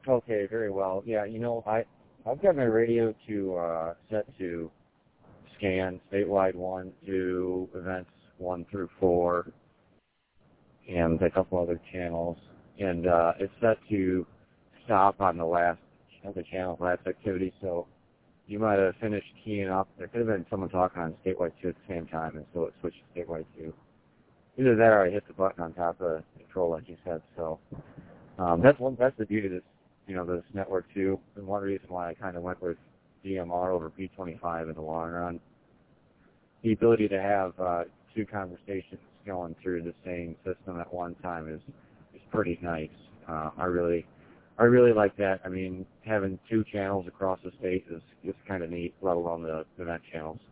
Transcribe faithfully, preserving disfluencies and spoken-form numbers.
Okay, very well. Yeah, you know, I, I've got my radio to uh, set to scan statewide one, two, events one through four, and a couple other channels. And uh, it's set to stop on the last of the channel, last activity. So you might have finished keying up. There could have been someone talking on statewide two at the same time, and so it switched to statewide two. Either that or I hit the button on top of the control, like you said. So um, that's one. That's the beauty of this, you know, this network too. And one reason why I kind of went with D M R over P twenty-five in the long run. The ability to have uh, two conversations going through the same system at one time is is pretty nice. Uh, I really, I really like that. I mean, having two channels across the state is is kind of neat, let alone the the net channels.